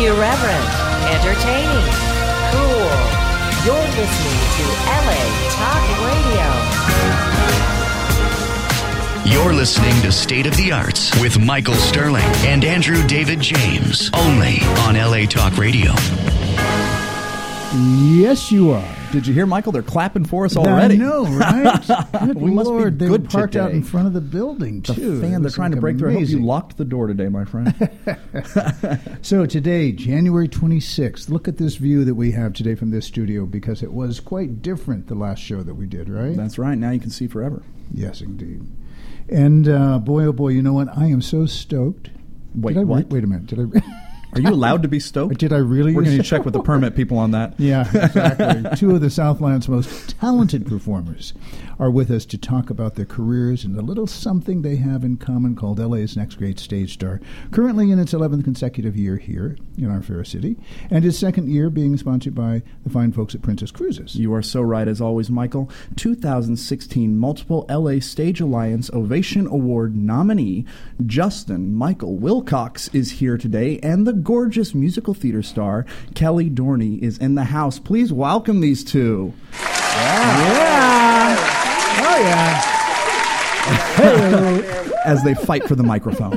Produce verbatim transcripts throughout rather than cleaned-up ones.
Irreverent, entertaining, cool. You're listening to L A Talk Radio. You're listening to State of the Arts with Michael Sterling and Andrew David James, only on L A Talk Radio. Yes, you are. Did you hear, Michael? They're clapping for us already. I know, right? Good we must Lord, be they good were parked today. out in front of the building, The too. fan, they're trying to break amazing. through. I hope you locked the door today, my friend. So today, January twenty-sixth, look at this view that we have today from this studio, because it was quite different the last show that we did, right? That's right. Now you can see forever. Yes, indeed. And uh, boy, oh boy, you know what? I am so stoked. Wait, did I re- what? Wait a minute. Did I... Re- Are you allowed to be stoked? Did I really? We're going to check with the permit people on that. Yeah, exactly. Two of the Southland's most talented performers are with us to talk about their careers and the little something they have in common called L A's Next Great Stage Star, currently in its eleventh consecutive year here in our fair city, and its second year being sponsored by the fine folks at Princess Cruises. You are so right, as always, Michael. two thousand sixteen multiple L A Stage Alliance Ovation Award nominee Justin Michael Wilcox is here today, and the gorgeous musical theater star Kelly Dorney is in the house. Please welcome these two. Yeah. yeah. Oh, yeah. Hello. As they fight for the microphone.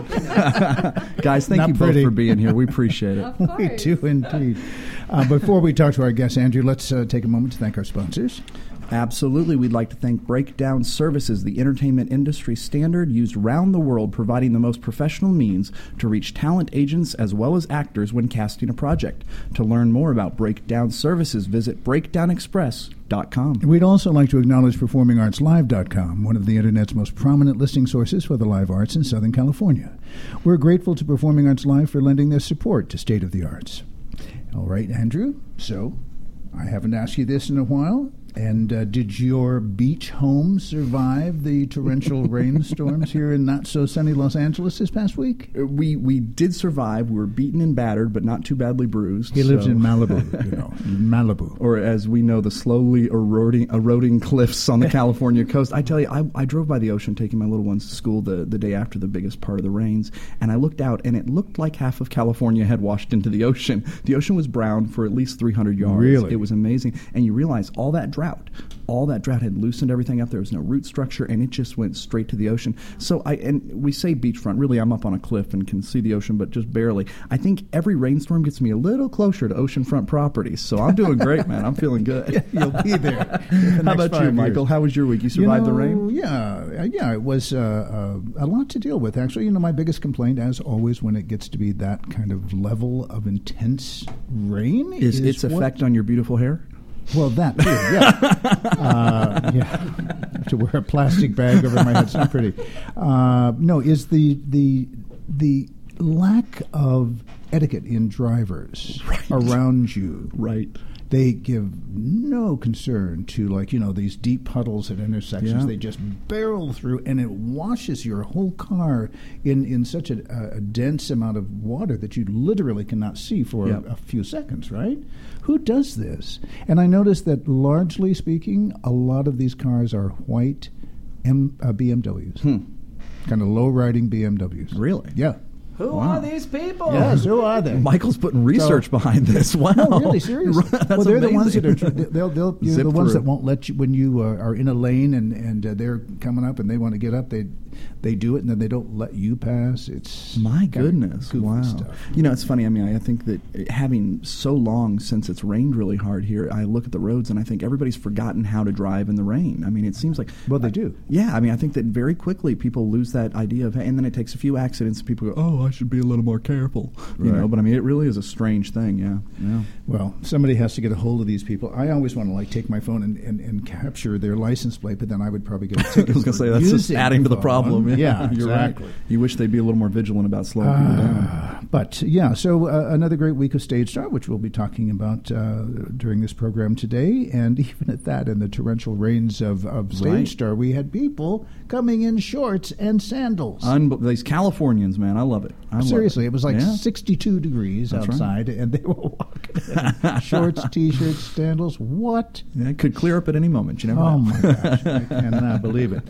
Guys, thank Not you pretty. both for being here. We appreciate it. We do indeed. Uh, before we talk to our guest, Andrew, let's uh, take a moment to thank our sponsors. Absolutely. We'd like to thank Breakdown Services, the entertainment industry standard used around the world, providing the most professional means to reach talent agents as well as actors when casting a project. To learn more about Breakdown Services, visit breakdown express dot com. We'd also like to acknowledge performing arts live dot com, one of the Internet's most prominent listing sources for the live arts in Southern California. We're grateful to Performing Arts Live for lending their support to State of the Arts. All right, Andrew, so I haven't asked you this in a while. And uh, did your beach home survive the torrential rainstorms here in not-so-sunny Los Angeles this past week? We we did survive. We were beaten and battered, but not too badly bruised. He lives so. in Malibu, you know, Malibu. Or as we know, the slowly eroding eroding cliffs on the California coast. I tell you, I, I drove by the ocean taking my little ones to school the, the day after the biggest part of the rains, and I looked out, and it looked like half of California had washed into the ocean. The ocean was brown for at least three hundred yards. Really? It was amazing. And you realize all that drought, all that drought had loosened everything up. There was no root structure, and it just went straight to the ocean. So I and we say beachfront. Really, I'm up on a cliff and can see the ocean, but just barely. I think every rainstorm gets me a little closer to oceanfront properties. So I'm doing great, man. I'm feeling good. You'll be there. How about you, Michael? Years. How was your week? You survived you know, the rain? Yeah, yeah. It was uh, uh, a lot to deal with, actually. You know, my biggest complaint, as always, when it gets to be that kind of level of intense rain, Is, is its what, effect on your beautiful hair? Well, that too, yeah. uh, yeah. To wear a plastic bag over my head, it's not pretty. Uh, no, is the the the lack of etiquette in drivers right. around you. Right. They give no concern to, like, you know, these deep puddles at intersections. Yeah. They just barrel through, and it washes your whole car in, in such a, a dense amount of water that you literally cannot see for Yep. a, a few seconds, right? Who does this? And I noticed that, largely speaking, a lot of these cars are white M, uh, B M Ws. Hmm. Kind of low-riding B M Ws. Really? Yeah. Who Wow. are these people? Yes, who are they? Michael's putting research So- behind this. Wow. No, really, seriously. That's well, they're the ones that amazing. are tr- they'll, they'll, you're Zip the ones through. that won't let you when you uh, are in a lane and and uh, they're coming up and they want to get up. They they do it and then they don't let you pass. It's My kind of goodness. goofy Wow. stuff. You know, it's funny. I mean, I think that having so long since it's rained really hard here, I look at the roads and I think everybody's forgotten how to drive in the rain. I mean, it seems like... Well, they do. Yeah, I mean, I think that very quickly people lose that idea of... And then it takes a few accidents and people go, oh, I should be a little more careful. You Right. know, but I mean, it really is a strange thing, yeah. yeah. Well, somebody has to get a hold of these people. I always want to like take my phone and, and, and capture their license plate, but then I would probably get a ticket. I was going to for say, that's just using adding to the phone. problem. Yeah, You're exactly. right. You wish they'd be a little more vigilant about slowing people down. Uh, but yeah, so uh, another great week of Stage Star, which we'll be talking about uh, during this program today. And even at that, in the torrential rains of, of Stage Right. Star, we had people coming in shorts and sandals. Unbe- these Californians, man, I love it. I love Seriously, it was like Yeah. sixty-two degrees That's outside, and they were walking in shorts, T-shirts, sandals. What? Yeah, it could clear up at any moment. You never Oh know. my gosh, I cannot believe it.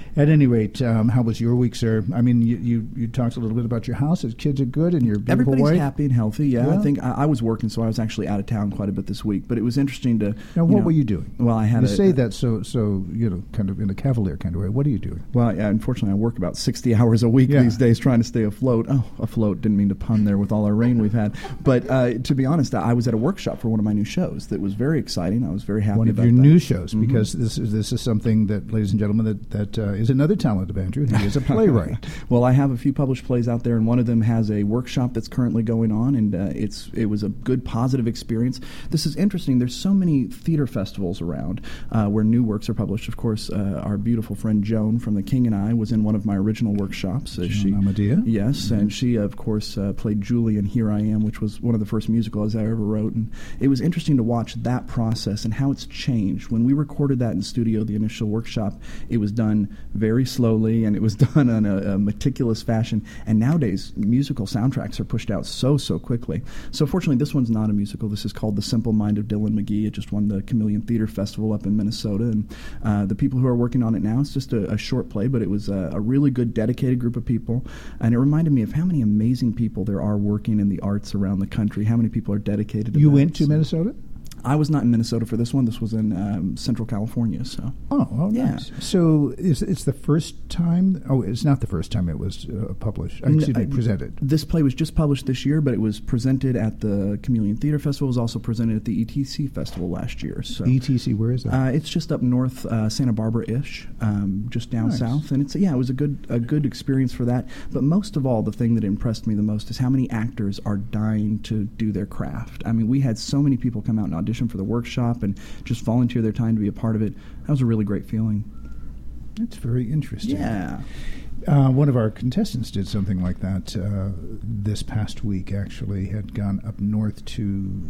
At any rate, um, how was your week, sir? I mean, you, you, you talked a little bit about your house. His kids are good, and your beautiful Everybody's wife. happy and healthy. Yeah, Yeah. I think I, I was working, so I was actually out of town quite a bit this week. But it was interesting to. Now, you what know, were you doing? Well, I had you a, say that so so you know, kind of in a cavalier kind of way. What are you doing? Well, yeah, unfortunately, I work about sixty hours a week Yeah. these days trying to stay afloat. Oh, afloat, didn't mean to pun there with all our rain we've had. But uh, to be honest, I was at a workshop for one of my new shows that was very exciting. I was very happy One of about your that. new shows, Mhm. because this is this is something that, ladies and gentlemen, that, that uh, is another talent of Andrew. He is a playwright. Well, I have a few published plays out there, and one of them has a workshop that's currently going on, and uh, it's it was a good, positive experience. This is interesting. There's so many theater festivals around uh, where new works are published. Of course, uh, our beautiful friend Joan from The King and I was in one of my original workshops. Uh, Joan she, Amadea? Yes, Mm-hmm. and she, of course, uh, played Julie in Here I Am, which was one of the first musicals I ever wrote. And it was interesting to watch that process and how it's changed. When we recorded that in studio, the initial workshop, it was done very slowly, and it was done in a, a meticulous fashion. And nowadays, musical soundtracks are pushed out so, so quickly. So fortunately, this one's not a musical. This is called The Simple Mind of Dylan McGee. It just won the Chameleon Theater Festival up in Minnesota. And uh, the people who are working on it now, it's just a, a short play, but it was a, a really good, dedicated group of people. And it reminded me of how many amazing people there are working in the arts around the country, how many people are dedicated to You that. went to So- Minnesota? I was not in Minnesota for this one. This was in um, Central California. So Oh, oh Yeah. nice. So is it's the first time? Oh, it's not the first time it was uh, published. Uh, excuse me, N- presented. This play was just published this year, but it was presented at the Chameleon Theater Festival. It was also presented at the E T C Festival last year. So E T C, where is that? Uh, it's just up north, uh, Santa Barbara-ish, um, just down Nice. south, and it's yeah, it was a good a good experience for that. But most of all, the thing that impressed me the most is how many actors are dying to do their craft. I mean, we had so many people come out and audition for the workshop and just volunteer their time to be a part of it. That was a really great feeling. That's very interesting. Yeah. Uh, one of our contestants did something like that uh, this past week, actually, had gone up north to...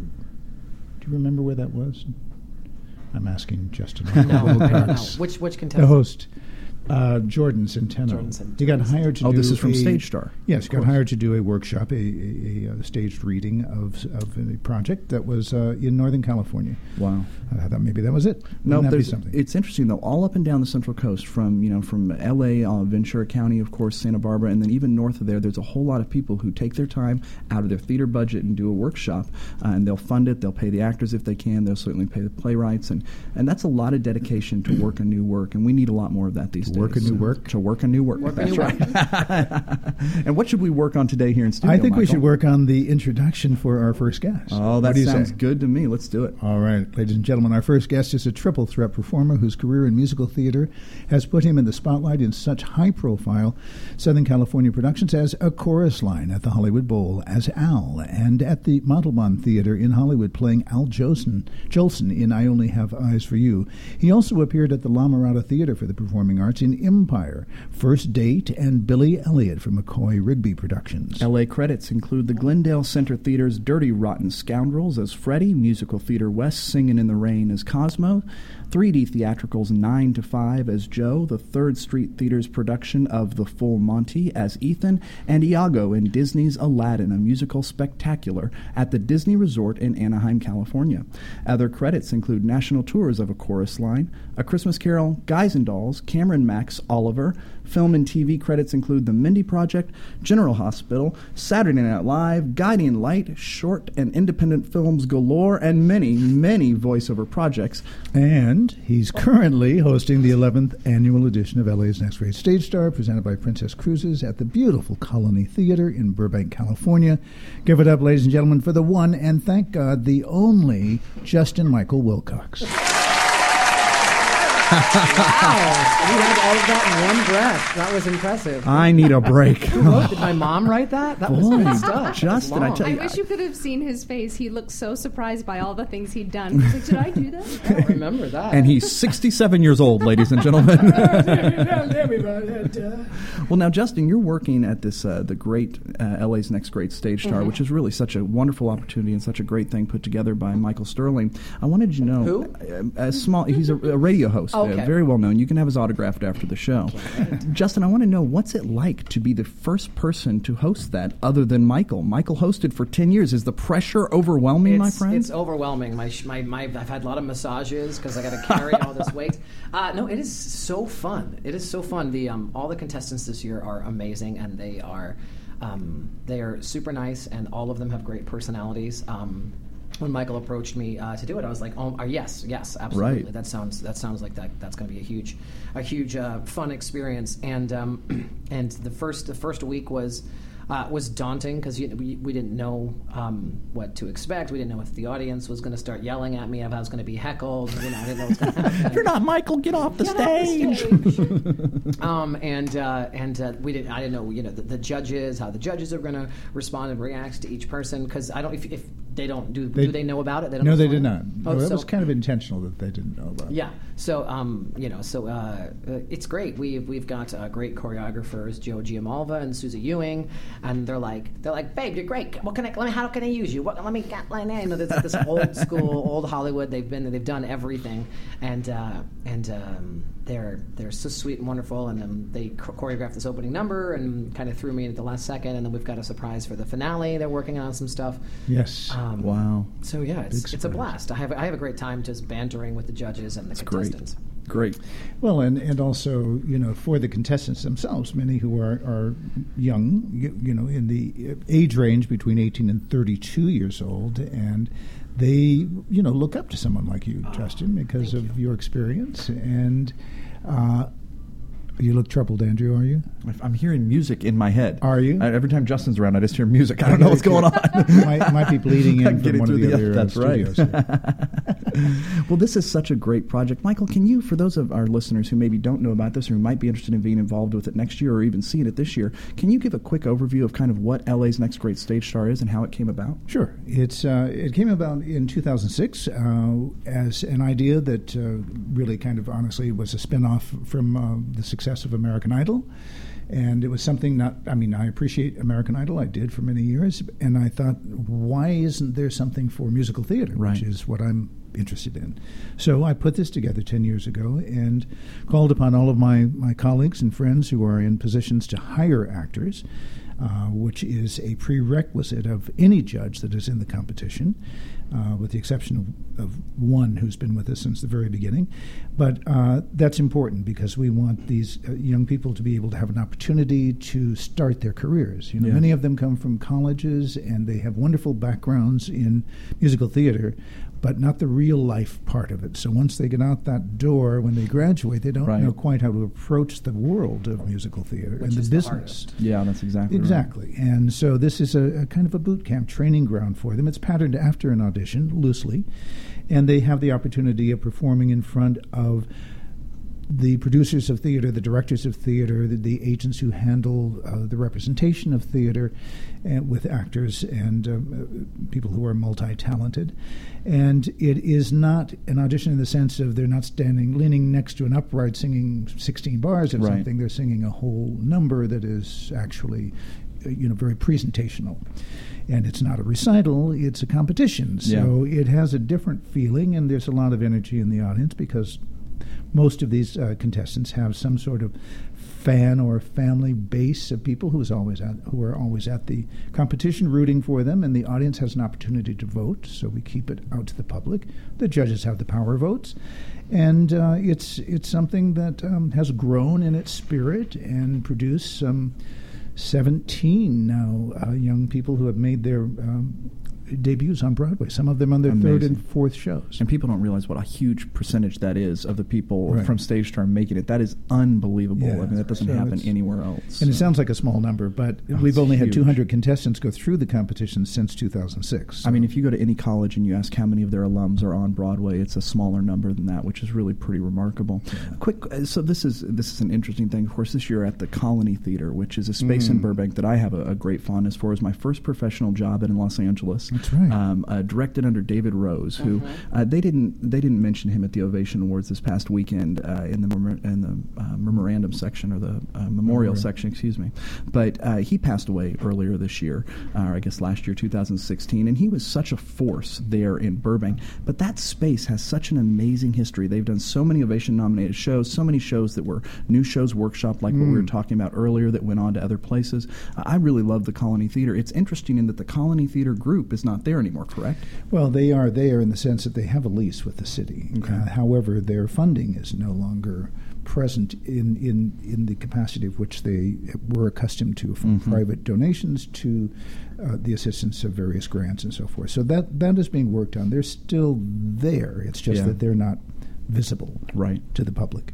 Do you remember where that was? I'm asking Justin. No, I don't know. Wilcox, Which which the contestant? host. Uh, Jordan Centeno. Jordan Centeno. He got hired to Oh, do this is from a- Stage Star. Yes, Of got course. hired to do a workshop, a, a, a, a staged reading of of a project that was uh, in Northern California. Wow. I thought maybe that was it. No, Wouldn't that be there's, something? it's interesting though. All up and down the Central Coast, from you know, from L A, uh, Ventura County, of course, Santa Barbara, and then even north of there, there's a whole lot of people who take their time out of their theater budget and do a workshop, uh, and they'll fund it. They'll pay the actors if they can. They'll certainly pay the playwrights, and and that's a lot of dedication to work a new work, and we need a lot more of that these To days. work a new work? To work a new work. Work a that's new right. And what should we work on today here in studio? I think we Michael? should work on the introduction for our first guest. Oh, What that do you sounds say? good to me. Let's do it. All right, ladies and gentlemen, our first guest is a triple threat performer whose career in musical theater has put him in the spotlight in such high-profile Southern California productions as A Chorus Line at the Hollywood Bowl as Al, and at the Montalban Theater in Hollywood playing Al Jolson, Jolson in I Only Have Eyes for You. He also appeared at the La Mirada Theater for the Performing Arts in Empire, First Date, and Billy Elliot from McCoy Rigby Productions. L A credits include the Glendale Center Theater's Dirty Rotten Scoundrels as Freddie, Musical Theater West Singin' in the Rain as Cosmo, three D Theatrical's nine to five as Joe, the Third Street Theater's production of The Full Monty as Ethan, and Iago in Disney's Aladdin, a musical spectacular at the Disney Resort in Anaheim, California. Other credits include national tours of A Chorus Line, A Christmas Carol, Guys and Dolls, Cameron Max, Oliver. Film and T V credits include The Mindy Project, General Hospital, Saturday Night Live, Guiding Light, short and independent films galore, and many, many voiceover projects. And he's currently hosting the eleventh annual edition of L A's Next Great Stage Star, presented by Princess Cruises at the beautiful Colony Theater in Burbank, California. Give it up, ladies and gentlemen, for the one, and thank God, the only Justin Michael Wilcox. Wow. You had all of that in one breath. That was impressive. I need a break. Who wrote, did my mom write that? That was Boy, good stuff. Justin, That I was tell long. you- I wish you could have seen his face. He looked so surprised by all the things he'd done. He was like, did I do that? I don't remember that. And he's sixty-seven years old, ladies and gentlemen. Well, now, Justin, you're working at this uh, the great uh, L A's Next Great Stage Star, Mhm. which is really such a wonderful opportunity and such a great thing put together by Michael Sterling. I wanted you to know, Who? uh, a small. He's a, a radio host. Oh, uh, okay. very well known. You can have his autographed after the show. Justin, I want to know, what's it like to be the first person to host that other than Michael? Michael hosted for ten years. Is the pressure overwhelming, it's, my friend? It's overwhelming. My, sh- my, my, I've had a lot of massages because I got to carry all this weight. Uh, no, it is so fun. It is so fun. The um, all the contestants this year are amazing, and they are um, they are super nice, and all of them have great personalities. Um, when Michael approached me uh, to do it, I was like, "Oh, uh, yes, yes, absolutely. Right. That sounds that sounds like that. That's going to be a huge, a huge uh, fun experience." And um, and the first the first week was. Uh, was daunting because we, we didn't know um, what to expect. We didn't know if the audience was going to start yelling at me, if I was going to be heckled. You know, I didn't know what was going to happen. You're not Michael. Get off the Get stage. off the stage. um, and uh, and uh, we didn't. I didn't know. You know, the, the judges, how the judges are going to respond and react to each person. Because I don't. If, if they don't do, They- do they know about it? They don't No, they respond? did not. Oh, No, that so- was kind of intentional that they didn't know about. yeah. So, um, you know, so uh, uh, it's great. We've we've got uh, great choreographers, Joe Giamalva and Susie Ewing, and they're like they're like, babe, you're great. What can I? Let me. How can I use you? What? Let me get my name. You know, this, this old school, old Hollywood. They've been. They've done everything, and uh, and um, they're they're so sweet and wonderful. And um, they cho- choreographed this opening number and kind of threw me in at the last second. And then we've got a surprise for the finale. They're working on some stuff. Yes. Um, Wow. So yeah, it's, Big it's a surprise. blast. I have I have a great time just bantering with the judges and the It's great. contestants. Great. Well, and, and also, you know, for the contestants themselves, many who are, are young, you, you know, in the age range between eighteen and thirty-two years old, and they, you know, look up to someone like you, Justin, because of your experience. And uh, you look troubled, Andrew, are you? I'm hearing music in my head. Are you? I, every time Justin's around, I just hear music. I don't know what's going on. might, might be bleeding in I'm from getting one of through the, the- other that's uh, right. studios. Well, this is such a great project. Michael, can you, for those of our listeners who maybe don't know about this or who might be interested in being involved with it next year or even seeing it this year, can you give a quick overview of kind of what L A's Next Great Stage Star is and how it came about? Sure. It's uh, it came about in two thousand six uh, as an idea that uh, really kind of honestly was a spin-off from uh, the success of American Idol. And it was something not, I mean, I appreciate American Idol. I did for many years. And I thought, why isn't there something for musical theater, Right. which is what I'm interested in? So I put this together ten years ago and called upon all of my, my colleagues and friends who are in positions to hire actors, uh, which is a prerequisite of any judge that is in the competition, uh, with the exception of, of one who's been with us since the very beginning. But uh, that's important because we want these uh, young people to be able to have an opportunity to start their careers. You know, Yeah. many of them come from colleges and they have wonderful backgrounds in musical theater, but not the real life part of it. So once they get out that door, when they graduate, they don't Right. know quite how to approach the world of musical theater Which and the is the business. hardest. Yeah, that's exactly right. Exactly. And so this is a, a kind of a boot camp training ground for them. It's patterned after an audition, loosely, and they have the opportunity of performing in front of the producers of theater, the directors of theater, the, the agents who handle uh, the representation of theater, and with actors and um, uh, people who are multi-talented. And it is not an audition in the sense of they're not standing, leaning next to an upright singing sixteen bars of Right. something. They're singing a whole number that is actually, uh, you know, very presentational. And it's not a recital, it's a competition. So it has a different feeling, and there's a lot of energy in the audience because most of these uh, contestants have some sort of fan or family base of people who is always at, who are always at the competition rooting for them, and the audience has an opportunity to vote, so we keep it out to the public. The judges have the power votes, and uh, it's it's something that um, has grown in its spirit and produced some seventeen now uh, young people who have made their um, debuts on Broadway, some of them on their third Amazing. and fourth shows. And people don't realize what a huge percentage that is of the people Right. from Stage Star making it. That is unbelievable. Yeah, I mean, that doesn't so happen it's- anywhere else. And it So- sounds like a small number, but Oh, we've it's only had huge. two hundred contestants go through the competition since two thousand six. I mean, if you go to any college and you ask how many of their alums are on Broadway, it's a smaller number than that, which is really pretty remarkable. Quick, uh, so this is this is an interesting thing. Of course, this year at the Colony Theater, which is a space in Mm. Burbank that I have a, a great fondness for. It was my first professional job in Los Angeles. That's right. Um, uh, directed under David Rose, who Mm-hmm. uh, they didn't they didn't mention him at the Ovation Awards this past weekend uh, in the memor- in the uh, memorandum section or the uh, memorial section, excuse me. But uh, he passed away earlier this year, uh, or I guess last year, two thousand sixteen, and he was such a force there in Burbank. But that space has such an amazing history. They've done so many Ovation-nominated shows, so many shows that were new shows workshopped, like what we were talking about earlier, that went on to other places. Uh, I really love the Colony Theater. It's interesting in that the Colony Theater group is not there anymore, correct? Well, they are there in the sense that they have a lease with the city. Okay. Uh, however, their funding is no longer present in, in, in the capacity of which they were accustomed to, from Mm-hmm. private donations to uh, the assistance of various grants and so forth. So that that is being worked on. They're still there. It's just Yeah. that they're not visible Right. to the public.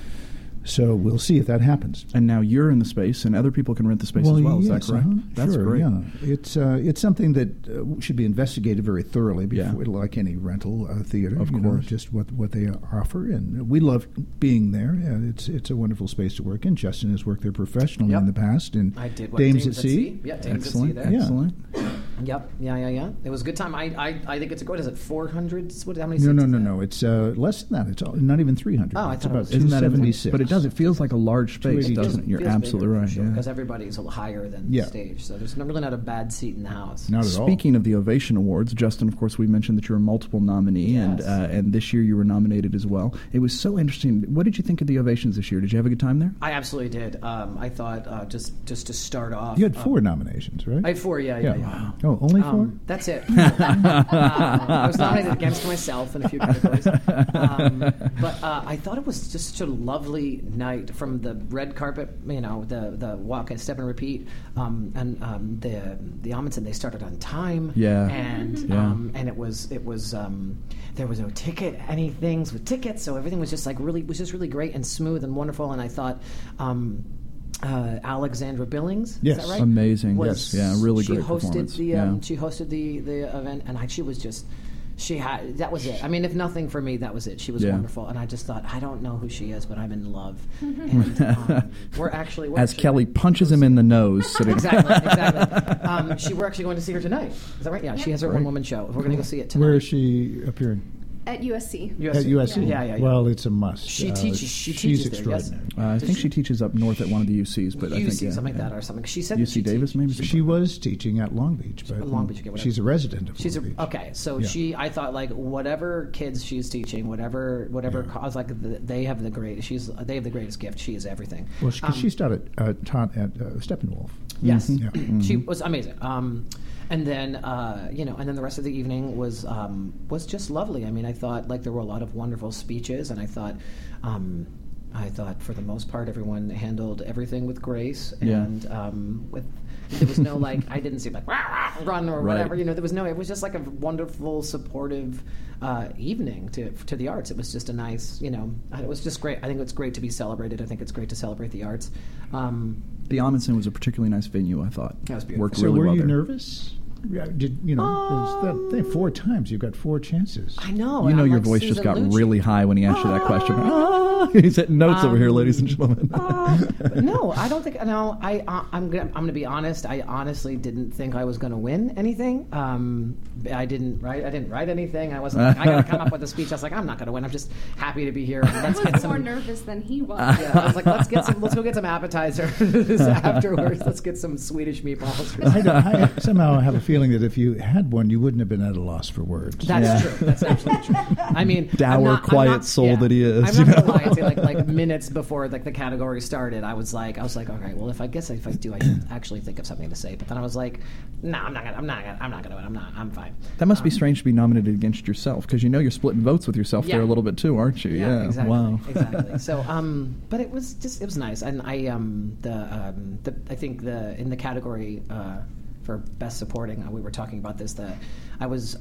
So we'll see if that happens. And now you're in the space, and other people can rent the space as well. Is yes, that correct? uh-huh. That's sure, great. Yeah, it's uh, it's something that uh, should be investigated very thoroughly before, Yeah. like any rental uh, theater. Of you know, course. just what what they offer, and we love being there. Yeah, it's it's a wonderful space to work in. Justin has worked there professionally Yep. in the past, and I did what Dames, Dames at Sea. Yeah, Dames Excellent. at Sea there. Yeah. Excellent. Yep. Yeah, yeah, yeah. It was a good time. I, I, I think it's a, what is it, four hundred? What, how many No, seats no, is no, that? no. It's uh, less than that. It's all, not even three hundred. Oh, I it's thought it about was- two Isn't that seventy-six. But it does. It feels like a large space, two eighty-two. doesn't it? You're Feels absolutely bigger, right. for sure, yeah. because everybody's a little higher than Yeah. the stage. So there's not, really not a bad seat in the house. Not at all. Speaking of the Ovation Awards, Justin, of course, we mentioned that you're a multiple nominee, and Yes. uh, and this year you were nominated as well. It was so interesting. What did you think of the Ovations this year? Did you have a good time there? I absolutely did. Um, I thought uh, just just to start off, You had uh, four nominations, right? I had four. Yeah, yeah, yeah. Oh, only four? Um, that's it. uh, I was nominated against myself in a few categories, um, but uh, I thought it was just such a lovely night. From the red carpet, you know, the the walk and step and repeat, um, and um, the the Amundsen, they started on time. Yeah. and Yeah. um, and it was it was um, there was no ticket anything with tickets, so everything was just like really was just really great and smooth and wonderful. And I thought. Um, uh, Alexandra Billings, Yes. is that right? Amazing. Was- Yes. Yeah, really she great hosted performance. the um, Yeah. she hosted the the event, and I, she was just she had that was it. I mean, if nothing for me, that was it. She was Yeah. wonderful, and I just thought I don't know who she is, but I'm in love. And um, we're actually we're As actually- Kelly punches him in the nose, sitting exactly exactly. Um, she we're actually going to see her tonight. Is that right? Yeah, she has her one woman show. We're going to go see it tonight. Where is she appearing? At U S C. U S C. At U S C. Yeah, yeah, yeah. Well, it's a must. She Uh, teaches- she she's teaches there, yes. extraordinary. Uh, I think she teaches up north at one of the U Cs, but I U think C, yeah, something yeah. like that, or something. She said U that C she Davis, teach- maybe. She was teaching at Long Beach, but Long Beach, okay, whatever. she's a resident of She's Long a, Beach. okay, so Yeah. she. I thought like whatever kids she's teaching, whatever whatever. Yeah. I was like, the, they have the great. She's they have the greatest gift. She is everything. Well, she, Um, she started uh, taught at uh, Steppenwolf. Yes, Yeah. she was amazing. Um, and then uh, you know, and then the rest of the evening was um, was just lovely. I mean, I thought like there were a lot of wonderful speeches, and I thought. Um, I thought, for the most part, everyone handled everything with grace, Yeah. and um, with there was no like I didn't see like rah, rah, run or Right. whatever. You know, there was no. It was just like a wonderful, supportive uh, evening to to the arts. It was just a nice, you know, it was just great. I think it's great to be celebrated. I think it's great to celebrate the arts. Um, The Amundsen was a particularly nice venue, I thought. That was beautiful. Worked So really were well you there. nervous? Yeah, did you know? there's that thing, four times you've got four chances. I know. You know I'm your like voice just Susan got Lucci. really high when he asked you that question. Ah, he's hitting notes over here, Um, ladies and gentlemen. Uh, but no, I don't think. No, I. Uh, I'm gonna. I'm gonna be honest. I honestly didn't think I was gonna win anything. Um, I didn't write. I didn't write anything. I wasn't. Like, I gotta come up with a speech. I was like, I'm not gonna win. I'm just happy to be here. I Let's get was more some. nervous than he was. Yeah, I was like, let's get some. Let's go get some appetizers afterwards. Let's get some Swedish meatballs. Or I, something. I somehow have a feeling that if you had one, you wouldn't have been at a loss for words. That's Yeah. true. That's absolutely true. I mean, Dour, I'm not, quiet I'm not, soul yeah. that he is, I'm you not gonna know? lie and say like like minutes before like the category started, I was like, I was like, okay, well, if I guess if I do, I should actually think of something to say. But then I was like, no, I'm not gonna, I'm not gonna, I'm not gonna win. I'm not. I'm fine. That must be Um, strange to be nominated against yourself, because you know you're splitting votes with yourself Yeah. there a little bit too, aren't you? Yeah, exactly. Wow. exactly. So, um, but it was just it was nice, and I um the um the I think the in the category uh for best supporting, uh, we were talking about this that I was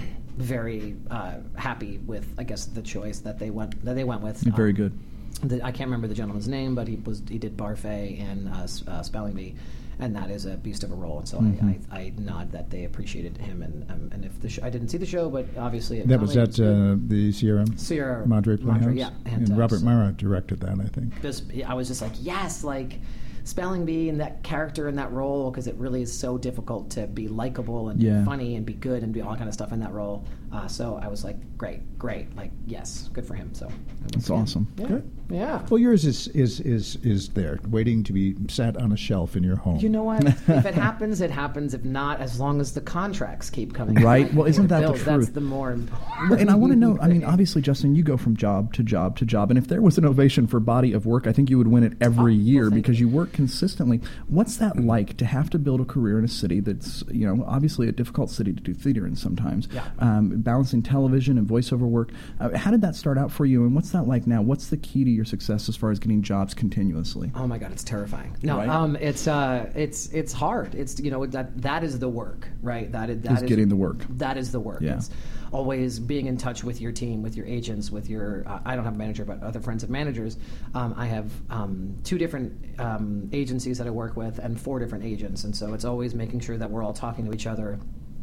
very uh, happy with I guess the choice that they went that they went with. Very Um, good. The, I can't remember the gentleman's name, but he was he did Barfay and uh, S- uh, Spelling Bee, and that is a beast of a role. And so Mhm. I, I, I nod that they appreciated him. And um, and if the sh- I didn't see the show, but obviously it That was not at only- uh, the Sierra, Sierra Madre Playhouse. Madre, yeah, and, and, uh, Robert so- Mara directed that, I think. Just, I was just like, yes, like spelling bee and that character in that role, because it really is so difficult to be likable and Yeah. be funny and be good and be all kind of stuff in that role. Uh, so I was like, great, great, like yes, good for him. So it was That's awesome. Yeah, Good. yeah. Well, yours is, is is is there, waiting to be sat on a shelf in your home. You know what? If it happens, it happens. If not, as long as the contracts keep coming. in, Right. Well, isn't that the bills, That's truth? the more important. Well, and I want to know, I mean, thing. obviously, Justin, you go from job to job to job, and if there was an ovation for body of work, I think you would win it every Oh, well, year thank because you. you work consistently. What's that like to have to build a career in a city that's, you know, obviously a difficult city to do theater in sometimes, Yeah. um, balancing television and voiceover work? Uh, how did that start out for you, and what's that like now? What's the key to your success as far as getting jobs continuously? Oh my God, it's terrifying. No, Right? um, it's uh, it's it's hard. It's you know that that is the work, right? That is that Is getting the work. That is the work. Yeah. It's always being in touch with your team, with your agents, with your. Uh, I don't have a manager, but other friends of managers. Um, I have um, two different um, agencies that I work with, and four different agents, and so it's always making sure that we're all talking to each other.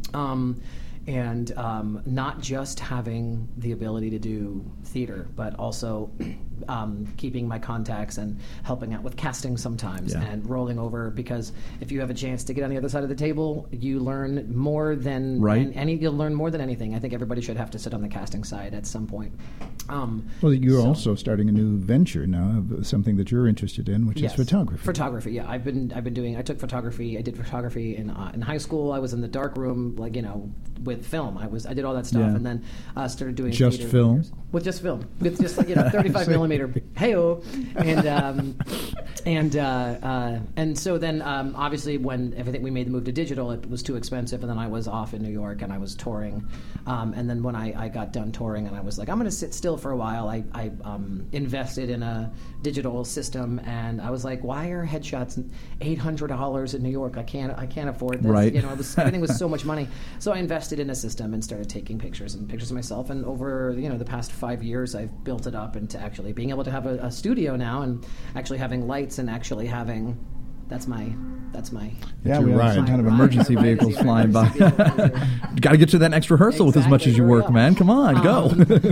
Um, and um, not just having the ability to do theater, but also um, keeping my contacts and helping out with casting sometimes Yeah. and rolling over, because if you have a chance to get on the other side of the table, you learn more than Right. and any you'll learn more than anything. I think everybody should have to sit on the casting side at some point. Um, Well, you're so- also starting a new venture now, of something that you're interested in, which Yes. is photography. Photography, yeah. I've been I've been doing. I took photography. I did photography in uh, in high school. I was in the dark room, like you know, with film. I was I did all that stuff, Yeah. and then uh, started doing Just theater film? years. with just film, with just like you know, thirty-five millimeter. Heyo, and um, and uh, uh, and so then um, obviously when everything we made the move to digital, it was too expensive, and then I was off in New York and I was touring, um, and then when I, I got done touring and I was like, I'm going to sit still for a while. I I um, invested in a digital system, and I was like, why are headshots eight hundred dollars in New York? I can't I can't afford this. Right. You know, it was, everything was so much money. So I invested in a system and started taking pictures and pictures of myself. And over you know the past five years, I've built it up into actually being able to have a, a studio now, and actually having lights, and actually having that's my that's my Yeah, To we have ride. some kind of Ride. emergency Ride. vehicles Ride. flying by. Emergency vehicle. You got to get to that next rehearsal with as much Exactly. as you Hurry work, up. man. Come on, go.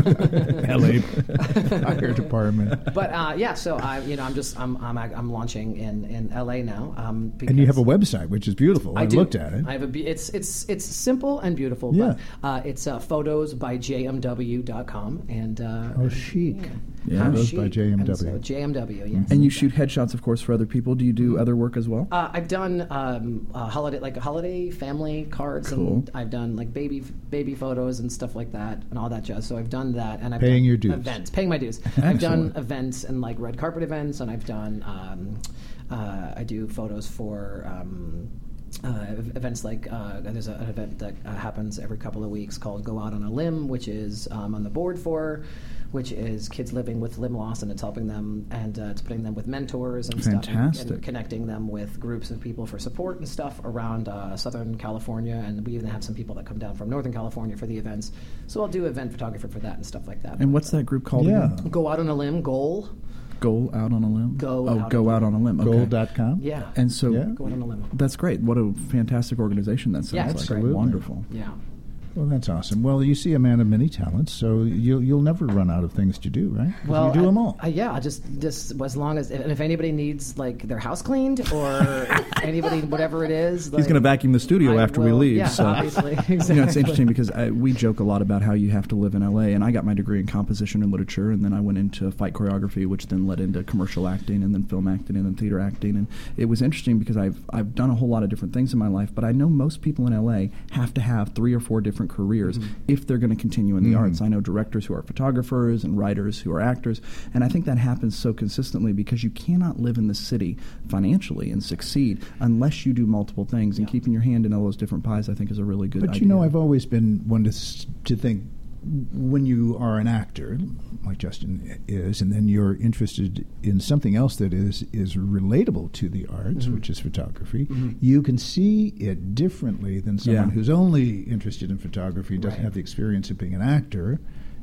L A Fire Department. But uh, yeah, so I, you know, I'm just I'm I'm, I'm launching in, in L A now. Um, because And you have a website, which is beautiful. I, I do. looked at it. I have a. be- It's it's it's simple and beautiful. Yeah. But, uh, it's uh, photos by j m w dot com and. Uh, Oh, chic. Yeah. How Photos by chic. J M W. And so J M W, yes. And you shoot headshots, of course, for other people. Do you do other work as well? Uh, I've done um, uh, holiday, like holiday family cards, Cool. and I've done like baby baby photos and stuff like that, and all that jazz. So I've done that, and I've Paying done your dues. events, paying my dues. I've done Excellent. events and like red carpet events, and I've done. Um, uh, I do photos for. Um, Uh, ev- events like uh, there's a, an event that uh, happens every couple of weeks called Go Out on a Limb, which is um, on the board for, which is kids living with limb loss, and it's helping them and uh, it's putting them with mentors and stuff, and, Fantastic. and connecting them with groups of people for support and stuff around uh, Southern California, and we even have some people that come down from Northern California for the events. So I'll do event photography for that and stuff like that. And what's that group called Yeah. again? Go Out on a Limb, Goal. Go Out on a Limb? Go Oh, Out Go on a Out on a Limb. Okay. Gold dot com. Yeah. And so Yeah. Go Out on a Limb. that's great. What a fantastic organization that sounds Yeah, like. it's great. Absolutely. Wonderful. Yeah. Well, that's awesome. Well, you see a man of many talents, so you'll you'll never run out of things to do, right? 'Cause Well, you do I- them all. I, yeah, I just just as long as and if anybody needs like their house cleaned or anybody whatever it is, He's like, going to vacuum the studio I after we will- leave. Yeah, so. obviously, exactly. You know, it's interesting because I, we joke a lot about how you have to live in L A, and I got my degree in composition and literature, and then I went into fight choreography, which then led into commercial acting, and then film acting, and then theater acting, and it was interesting because I've I've done a whole lot of different things in my life, but I know most people in L A have to have three or four different careers if they're going to continue in the arts. I know directors who are photographers and writers who are actors, and I think that happens so consistently because you cannot live in the city financially and succeed unless you do multiple things, and keeping your hand in all those different pies, I think, is a really good But idea. you know, I've always been one to s- to think when you are an actor, like Justin is, and then you're interested in something else that is is relatable to the arts, which is photography, you can see it differently than someone Yeah. who's only interested in photography, doesn't Right. have the experience of being an actor.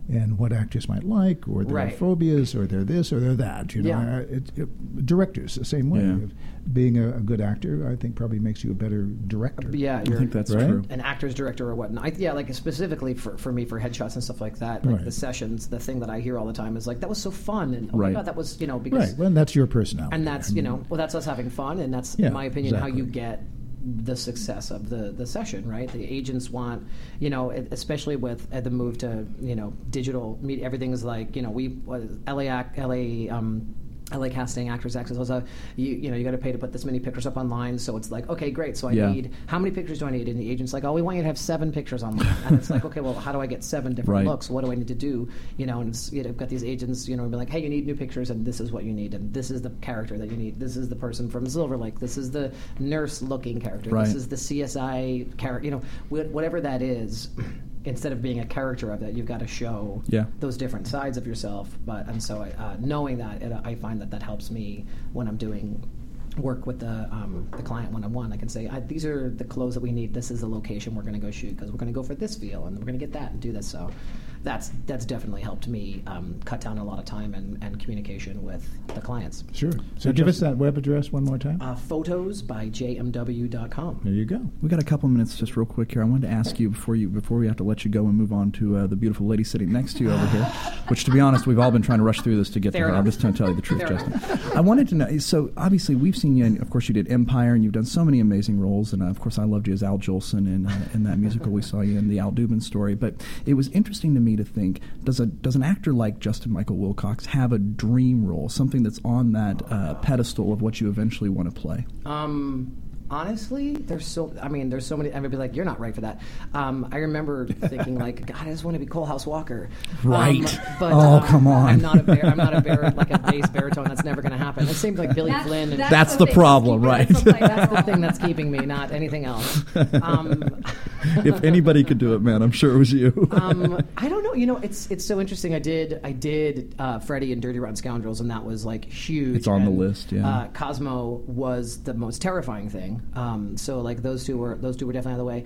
and what actors might like, or their Right. phobias, or they're this, or they're that. You know, Yeah. uh, it, it, directors the same way. Yeah. Being a, a good actor, I think, probably makes you a better director. Yeah, I you're think that's Right? true. an actor's director or whatnot. I, yeah, like specifically for, for me for headshots and stuff like that. Like Right. the sessions, the thing that I hear all the time is like that was so fun, and oh Right. my god, that was you know because Right. Well, that's your personality. and that's I you mean, know well that's us having fun, and that's Yeah, in my opinion how exactly. you get the success of the, the session, right? The agents want, you know, e- especially with uh, the move to, you know, digital media, everything's like, you know, we, what is L A, ac- L A, um, L A casting, actors, access, also, you, you know, you got to pay to put this many pictures up online, so it's like, okay, great, so I Yeah. need, how many pictures do I need? And the agent's like, oh, we want you to have seven pictures online. And it's like, okay, well, how do I get seven different Right. looks? What do I need to do? You know, and it's, you know, I've got these agents, you know, be like, hey, you need new pictures, and this is what you need, and this is the character that you need. This is the person from Silver Lake. This is the nurse-looking character. Right. This is the C S I character. You know, wh- whatever that is. Instead of being a character of that, you've got to show Yeah. those different sides of yourself. But and so I, uh, knowing that, it, I find that that helps me when I'm doing work with the um, the client one on one. I can say, I, these are the clothes that we need. This is the location we're going to go shoot because we're going to go for this feel and we're going to get that and do this. So that's that's definitely helped me um, cut down a lot of time and, and communication with the clients. Sure. So give us that web address one more time. Uh, photos by j m w dot com. There you go. We got a couple minutes just real quick here. I wanted to ask you before you before we have to let you go and move on to uh, the beautiful lady sitting next to you over here, which to be honest, we've all been trying to rush through this to get Fair to her. I'm enough. just going to tell you the truth, Fair Justin. I wanted to know, so obviously we've seen you, and of course you did Empire, and you've done so many amazing roles, and uh, of course I loved you as Al Jolson in, uh, in that musical we saw you in, the Al Dubin Story, but it was interesting to me to think, does a does an actor like Justin Michael Wilcox have a dream role, something that's on that uh, pedestal of what you eventually want to play? Um, honestly, there's so. I mean, there's so many. Everybody be like, "You're not right for that." Um, I remember thinking, like, "God, I just want to be Cole House Walker." Right. Um, but, Oh, um, come on. I'm not a bar- I'm not a bar- like a bass baritone. That's never going to happen. It seems like Billy That's- Flynn. And That's the thing problem, keeping right. us from playing that's the that thing role. that's keeping me, not anything else. Um, If anybody could do it, man, I'm sure it was you. um, I don't know. You know, it's it's so interesting. I did I did uh, Freddie and Dirty Rotten Scoundrels, and that was like huge. It's on the and, list, yeah. Uh, Cosmo was the most terrifying thing. Um, so like those two were those two were definitely out of the way.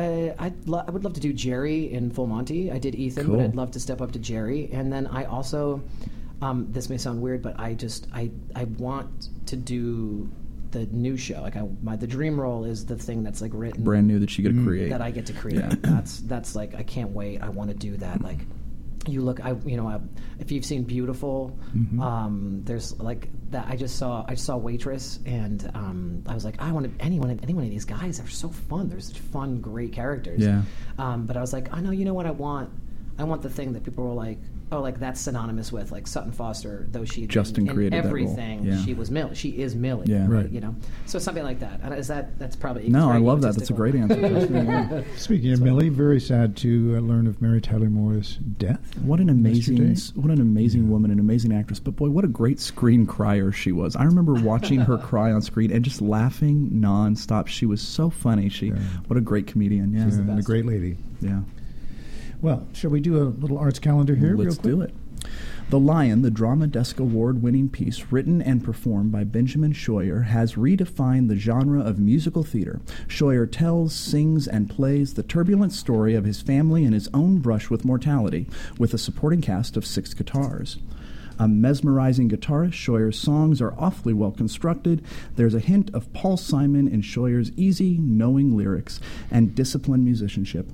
I I'd lo- I would love to do Jerry in Full Monty. I did Ethan, Cool. but I'd love to step up to Jerry. And then I also, um, this may sound weird, but I just I I want to do the new show. Like I, my the dream role is the thing that's like written Brand new that you get to create. that I get to create. Yeah. That's that's like I can't wait. I want to do that. Like you look, I you know, I, if you've seen Beautiful, Mm-hmm. um, there's like that. I just saw I saw Waitress, and um, I was like, I want to anyone any one of these guys. They're so fun. They're such fun, great characters. Yeah. Um, but I was like, I know. You know what I want? I want the thing that people were like, oh, like that's synonymous with like Sutton Foster, though she Justin in, in created that role. everything. Yeah. She was Millie. She is Millie. Yeah. Right. You know, so something like that. And is that that's probably No, very I love that. That's a egotistical. great answer, Justin. Yeah. Speaking of Millie, very sad to uh, learn of Mary Tyler Moore's death. What an amazing, yesterday. what an amazing woman, an amazing actress. But boy, what a great screen crier she was. I remember watching her cry on screen and just laughing nonstop. She was so funny. She, Yeah. what a great comedian. Yeah, Uh, and a great lady. yeah. Well, shall we do a little arts calendar here? Let's real quick? do it. The Lion, the Drama Desk Award-winning piece written and performed by Benjamin Scheuer, has redefined the genre of musical theater. Scheuer tells, sings, and plays the turbulent story of his family and his own brush with mortality, with a supporting cast of six guitars. A mesmerizing guitarist, Scheuer's songs are awfully well constructed. There's a hint of Paul Simon in Scheuer's easy, knowing lyrics and disciplined musicianship.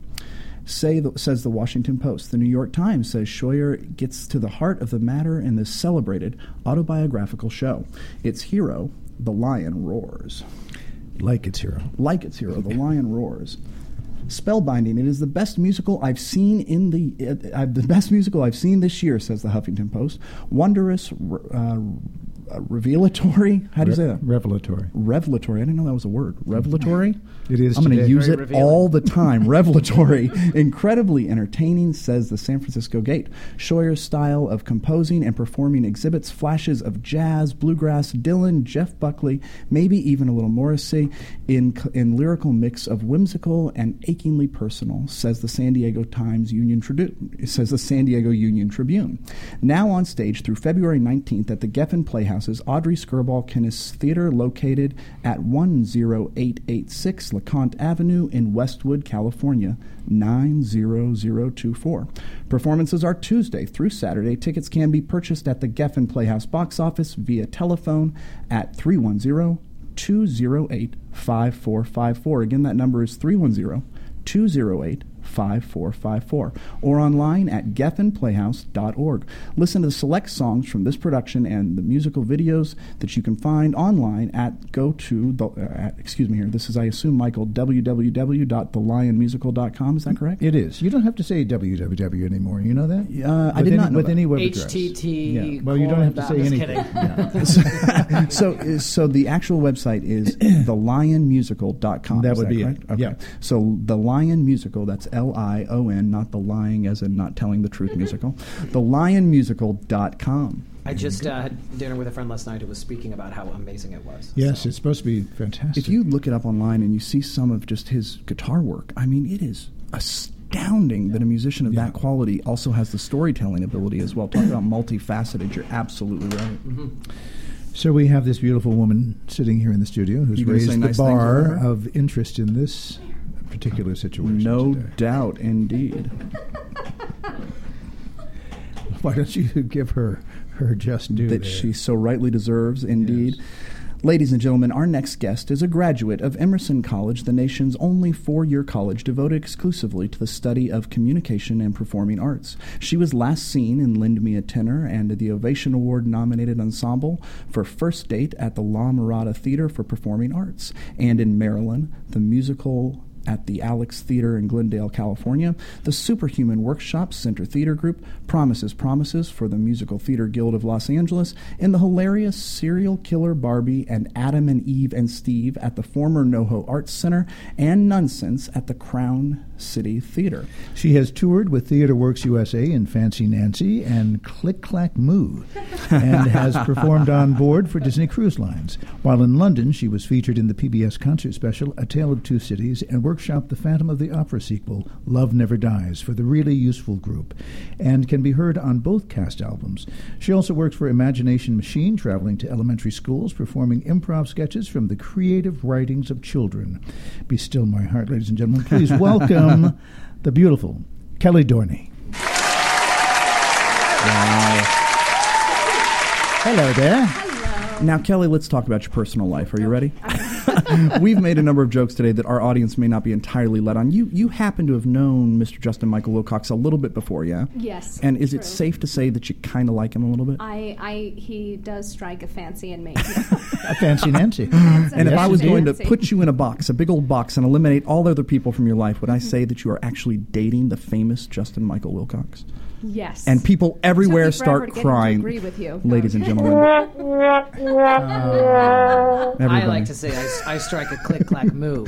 Say the, says the Washington Post. The New York Times says Scheuer gets to the heart of the matter in this celebrated autobiographical show. Its hero, the lion, roars. Like its hero. Like its hero, the lion roars. Spellbinding. It is the best musical I've seen in the uh, uh, the best musical I've seen this year, says the Huffington Post. Wondrous, uh, uh, revelatory. How do you say that? Revelatory. Revelatory. I didn't know that was a word. Revelatory? It is I'm going to today. use Very it revealing. all the time. Revelatory. Incredibly entertaining, says the San Francisco Gate. Scheuer's style of composing and performing exhibits flashes of jazz, bluegrass, Dylan, Jeff Buckley, maybe even a little Morrissey, in, in lyrical mix of whimsical and achingly personal, says the San Diego Times Union Tribune. Says the San Diego Union Tribune. Now on stage through February nineteenth at the Geffen Playhouse Playhouse is Audrey Skirball Kinnis Theater, located at one oh eight eight six LeConte Avenue in Westwood, California, nine zero zero two four. Performances are Tuesday through Saturday. Tickets can be purchased at the Geffen Playhouse box office via telephone at three one zero, two zero eight, five four five four. Again, that number is three one zero, two zero eight, five four five four, or online at geffen playhouse dot org. Listen to the select songs from this production and the musical videos that you can find online at go to the uh, at, excuse me here. This is, I assume, Michael, w w w dot the lion musical dot com. Is that correct? It is. You don't have to say W W W anymore. You know that? Uh, I With did any, not know with that. any web H address. T T. Yeah. Well, you don't have to say Just anything. kidding. Yeah. so, so the actual website is the lion musical dot com. That Is would that be correct? it. Okay. Yeah. So the Lion Musical, that's L I O N, not the lying as in not telling the truth musical. the lion musical dot com. I just uh, had dinner with a friend last night who was speaking about how amazing it was. Yes, So- it's supposed to be fantastic. If you look it up online and you see some of just his guitar work, I mean, it is astounding that a musician of Yeah. that quality also has the storytelling ability as well. Talk about multifaceted. You're absolutely right. Mm-hmm. So we have this beautiful woman sitting here in the studio who's You gonna raised say the nice things about bar her? of interest in this particular situation. No today. doubt, indeed. Why don't you give her her just due that there? she so rightly deserves, indeed. Yes. Ladies and gentlemen, our next guest is a graduate of Emerson College, the nation's only four-year college devoted exclusively to the study of communication and performing arts. She was last seen in Lend Me a Tenor and the Ovation Award-nominated ensemble for First Date at the La Mirada Theater for Performing Arts, and in Maryland, the musical at the Alex Theater in Glendale, California, the Superhuman Workshop Center Theater Group, Promises Promises for the Musical Theater Guild of Los Angeles, and the hilarious Serial Killer Barbie and Adam and Eve and Steve at the former NoHo Arts Center, and Nonsense at the Crown City Theater. She has toured with Theater Works U S A in Fancy Nancy and Click Clack Moo, and has performed on board for Disney Cruise Lines. While in London, she was featured in the P B S concert special A Tale of Two Cities and workshopped the Phantom of the Opera sequel, Love Never Dies, for the Really Useful Group, and can be heard on both cast albums. She also works for Imagination Machine, traveling to elementary schools, performing improv sketches from the creative writings of children. Be still, my heart, ladies and gentlemen. Please welcome the beautiful Kelly Dorney. Wow. Hello there. Hello. Now, Kelly, let's talk about your personal life. Are you ready? We've made a number of jokes today that our audience may not be entirely let on. You you happen to have known Mister Justin Michael Wilcox a little bit before, yeah? Yes. And is true. it safe to say that you kind of like him a little bit? I, I, he does strike a fancy in me. A Fancy Nancy. And if Yes, I was you going did. to put you in a box, a big old box, and eliminate all other people from your life, would I say that you are actually dating the famous Justin Michael Wilcox? Yes. And people everywhere Took me forever start to get him to crying. agree with you. Ladies and gentlemen. I Everybody. like to say I, s- I strike a click clack moo.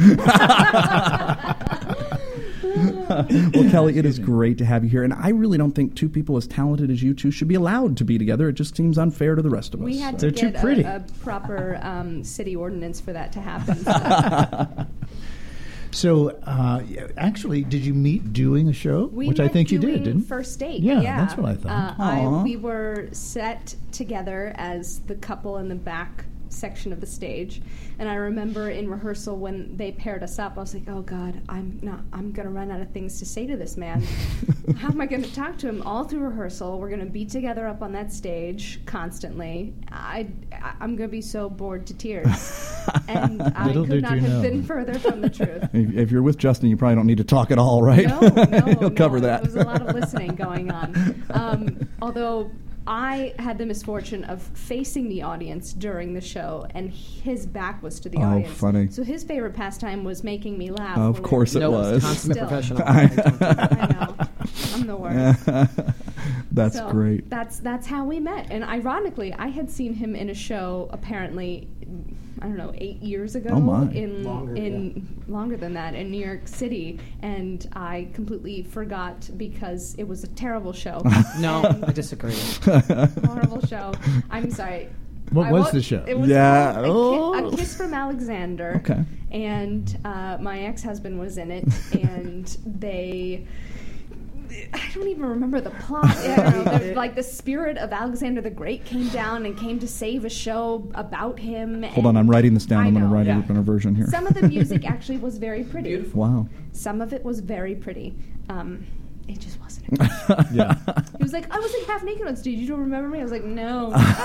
Well, Kelly, it is great to have you here. And I really don't think two people as talented as you two should be allowed to be together. It just seems unfair to the rest of us. We had They're to too get pretty. a, a proper um, city ordinance for that to happen. So, uh, yeah, actually, did you meet doing a show? We Which I met think you doing did, didn't? First Date. Yeah, Yeah, that's what I thought. Uh, I, Aw. we were set together as the couple in the back section of the stage, and I remember in rehearsal when they paired us up, I was like, "Oh God, I'm not. I'm gonna run out of things to say to this man. How am I going to talk to him all through rehearsal? We're going to be together up on that stage constantly. I, I I'm going to be so bored to tears." And I Little could did not you have know. been further from the truth. If, if you're with Justin, you probably don't need to talk at all, right? No, no, He'll no. cover that. There was a lot of listening going on. Um, although I had the misfortune of facing the audience during the show, and his back was to the Oh, audience. funny. So his favorite pastime was making me laugh. Of when we course were it no, was. consummate Still. professional. I know. I'm the worst. That's So great. That's that's how we met. And ironically, I had seen him in a show apparently, I don't know, eight years ago. Oh, my. In Longer, in longer than that in New York City, and I completely forgot because it was a terrible show. No, And I disagree. horrible show. I'm sorry. What I was won't- the show? It was Yeah. called a, Ki- Oh. a Kiss from Alexander. Okay. And uh, my ex-husband was in it, and they I don't even remember the plot. I don't know, the, like the spirit of Alexander the Great came down and came to save a show about him. Hold on, I'm writing this down. I I'm going to know. write Yeah. it in a version here. Some of the music actually was very pretty. Beautiful. Wow. Some of it was very pretty. Um, it just wasn't. Yeah. He was like, I was like half naked on stage. You don't remember me? I was like, no.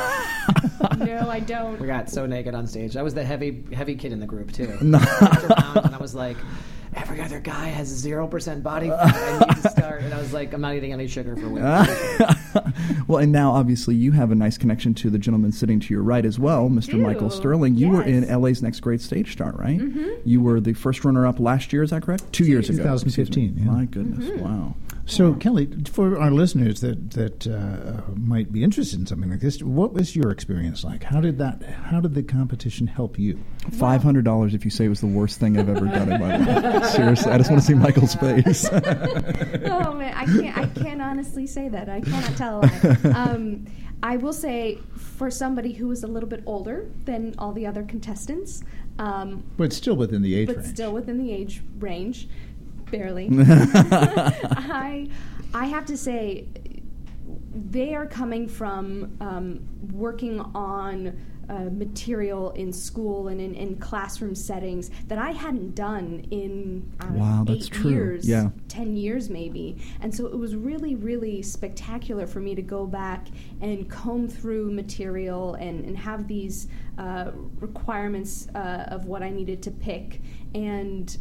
No, I don't. We got so naked on stage. I was the heavy heavy kid in the group, too. I looked around and I was like, every other guy has zero percent body fat. I need to start. And I was like, I'm not eating any sugar for women. Well, and now obviously you have a nice connection to the gentleman sitting to your right as well, Mister do. Michael Sterling. You were in Yes. L A's Next Great Stage Star, right? Mm-hmm. You were the first runner-up last year, is that correct? Two, years ago. twenty fifteen, excuse me. yeah. My goodness, wow. So, Kelly, for our listeners that that uh, might be interested in something like this, what was your experience like? How did that? How did the competition help you? Five hundred dollars if you say it was the worst thing I've ever done in my life. Seriously, I just want to see Michael's face. Oh man, I can't. I can't honestly say that. I cannot tell a lie. Um, I will say, for somebody who was a little bit older than all the other contestants, um, But still within the age but range. still within the age range, barely. I, I have to say, they are coming from um, working on uh, material in school and in, in classroom settings that I hadn't done in I don't Wow, know, that's eight true. years, Yeah. ten years maybe. And so it was really, really spectacular for me to go back and comb through material and, and have these uh, requirements uh, of what I needed to pick and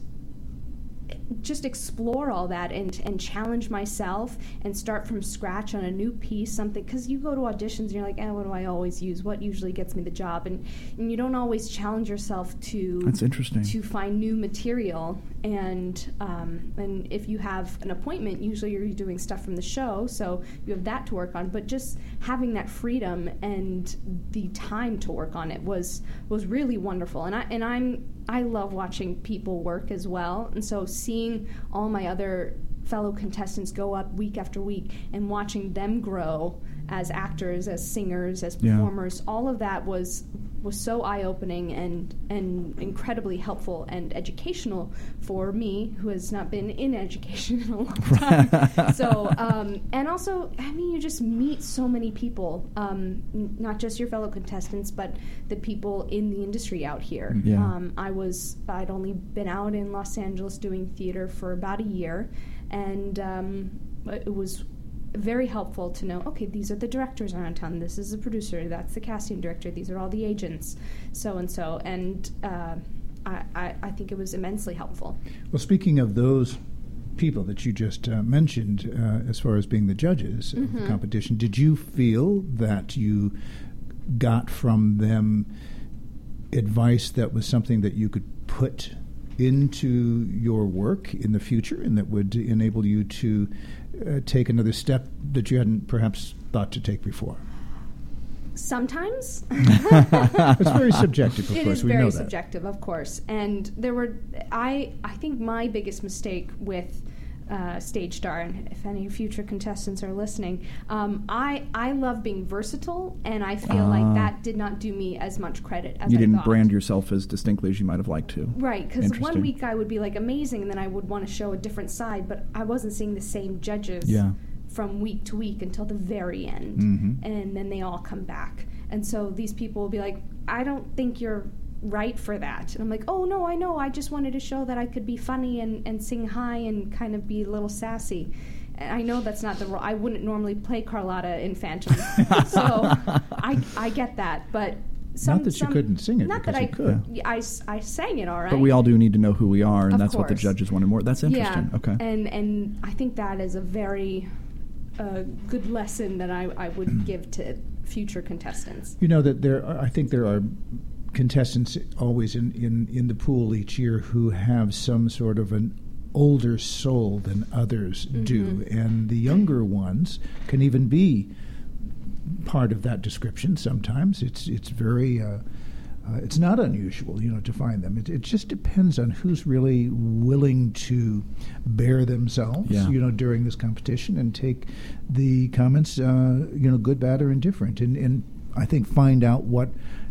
just explore all that and and challenge myself and start from scratch on a new piece, something, because you go to auditions and you're like, eh, what do I always use? What usually gets me the job? And, and you don't always challenge yourself to That's interesting. to find new material. And um, and if you have an appointment, usually you're doing stuff from the show, so you have that to work on. But just having that freedom and the time to work on it was was really wonderful. And I and I'm I love watching people work as well. And so seeing all my other fellow contestants go up week after week and watching them grow as actors, as singers, as Yeah. performers, all of that was was so eye-opening and and incredibly helpful and educational for me, who has not been in education in a long time. So, um, and also, I mean, you just meet so many people, um, n- not just your fellow contestants, but the people in the industry out here. Yeah. Um, I was, I'd only been out in Los Angeles doing theater for about a year, and um, it was very helpful to know, okay, these are the directors around town, this is the producer, that's the casting director, these are all the agents, so and so, and uh, I, I, I think it was immensely helpful. Well, speaking of those people that you just uh, mentioned, uh, as far as being the judges of the competition, did you feel that you got from them advice that was something that you could put into your work in the future and that would enable you to uh, take another step that you hadn't perhaps thought to take before? Sometimes. It's very subjective, of It course. is We very know that. subjective, of course. And there were, I, I think my biggest mistake with uh, Stage Star, and if any future contestants are listening, um, I, I love being versatile, and I feel Ah. like that did not do me as much credit as You I didn't thought. brand yourself as distinctly as you might have liked to. Right, because one Interesting. week I would be like amazing, and then I would want to show a different side, but I wasn't seeing the same judges Yeah. from week to week until the very end, Mhm. and then they all come back. And so these people will be like, I don't think you're right for that. And I'm like, oh, no, I know. I just wanted to show that I could be funny and, and sing high and kind of be a little sassy. And I know that's not the role. I wouldn't normally play Carlotta in Phantom. So I, I get that, but... Some, Not that you some- couldn't sing it, Not because that you I could. Yeah, I, s- I sang it all right. But we all do need to know who we are, and Of that's what the course. judges wanted more. That's interesting. Yeah, Okay. and and I think that is a very uh, good lesson that I, I would give to future contestants. You know that there are, I think there are contestants always in, in, in the pool each year who have some sort of an older soul than others do. And the younger ones can even be part of that description sometimes. It's it's very... Uh, Uh, it's not unusual, you know, to find them. It, it just depends on who's really willing to bear themselves, Yeah. you know, during this competition and take the comments, uh, you know, good, bad, or indifferent, and, and I think find out what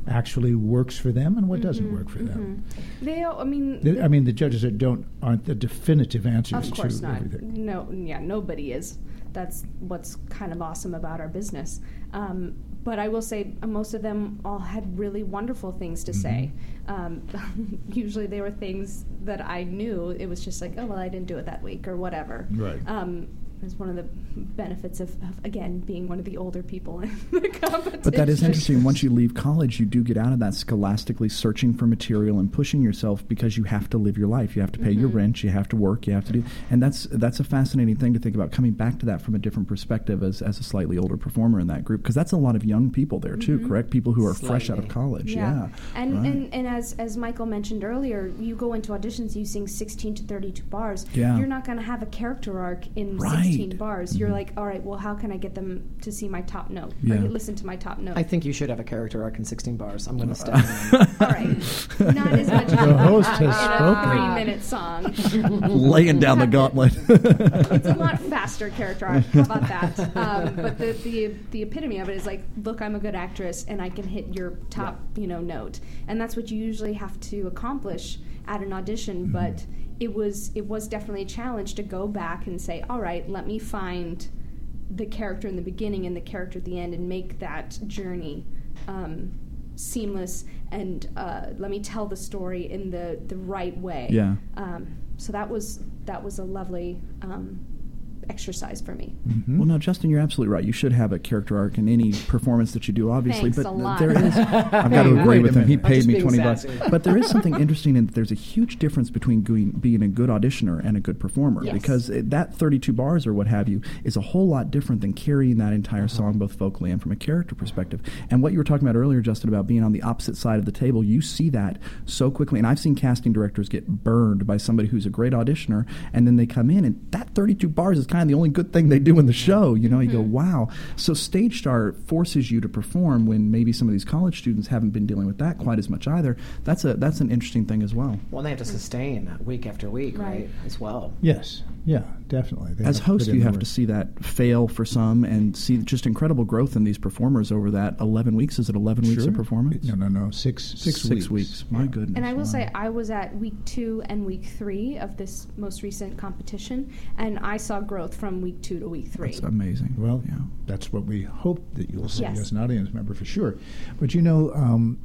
actually works for them and what mm-hmm, doesn't work for mm-hmm. them. They, I mean, the, I mean, the judges that don't aren't the definitive answers of course to not. everything. No, yeah, nobody is. That's what's kind of awesome about our business. Um, but I will say uh, most of them all had really wonderful things to mm-hmm. say. Um, usually they were things that I knew. It was just like, oh, well, I didn't do it that week or whatever. Right. Um, it's one of the benefits of, of, again, being one of the older people in the competition. But that is interesting. Once you leave college, you do get out of that scholastically searching for material and pushing yourself because you have to live your life. You have to pay mm-hmm. your rent. You have to work. You have to do, and that's that's a fascinating thing to think about. Coming back to that from a different perspective as as a slightly older performer in that group, because that's a lot of young people there too. Mm-hmm. Correct? People who are Slightly. fresh out of college. Yeah, yeah. And, right. and and as as Michael mentioned earlier, you go into auditions, you sing sixteen to thirty-two bars. Yeah. You're not going to have a character arc in Right. sixteen bars. You're Mm-hmm. like, all right, well, how can I get them to see my top note? Yeah. Or listen to my top note. I think you should have a character arc in sixteen bars. I'm going to step in. All right. Not as much as The you host have has in a spoken. three-minute song. Laying down the gauntlet. It's a lot faster character arc. How about that? Um, but the, the the epitome of it is like, look, I'm a good actress, and I can hit your top, yeah. you know, note. And that's what you usually have to accomplish at an audition. Mm-hmm. But it was it was definitely a challenge to go back and say, all right, let me find the character in the beginning and the character at the end and make that journey um, seamless and uh, let me tell the story in the, the right way. Yeah. Um, so that was that was a lovely um, exercise for me. Mm-hmm. Well, now, Justin, you're absolutely right. You should have a character arc in any performance that you do, obviously. Thanks but a lot. there is. I've got to Hey, agree wait with a him. He minute. I'm paid just me being twenty sassy. bucks. But there is something interesting in that there's a huge difference between being, being a good auditioner and a good performer, Yes. because it, that thirty-two bars or what have you is a whole lot different than carrying that entire Uh-huh. song, both vocally and from a character perspective. And what you were talking about earlier, Justin, about being on the opposite side of the table, you see that so quickly. And I've seen casting directors get burned by somebody who's a great auditioner, and then they come in, and that thirty-two bars is kind of the only good thing they do in the show. You know, you go, wow. So Stage Star forces you to perform when maybe some of these college students haven't been dealing with that quite as much either. That's a that's an interesting thing as well. Well, they have to sustain week after week, right, Right. as well. Yes. Yeah, definitely. They As have to host, put in you the have work. to see that fail for some and see just incredible growth in these performers over that eleven weeks. Is it eleven weeks Sure. of performance? No, no, no. Six, six, Six weeks. weeks. My Yeah. goodness. And I will wow. say I was at week two and week three of this most recent competition, and I saw growth from week two to week three. That's amazing. Well, yeah. that's what we hope that you'll see Yes. as an audience member for sure. But you know, um,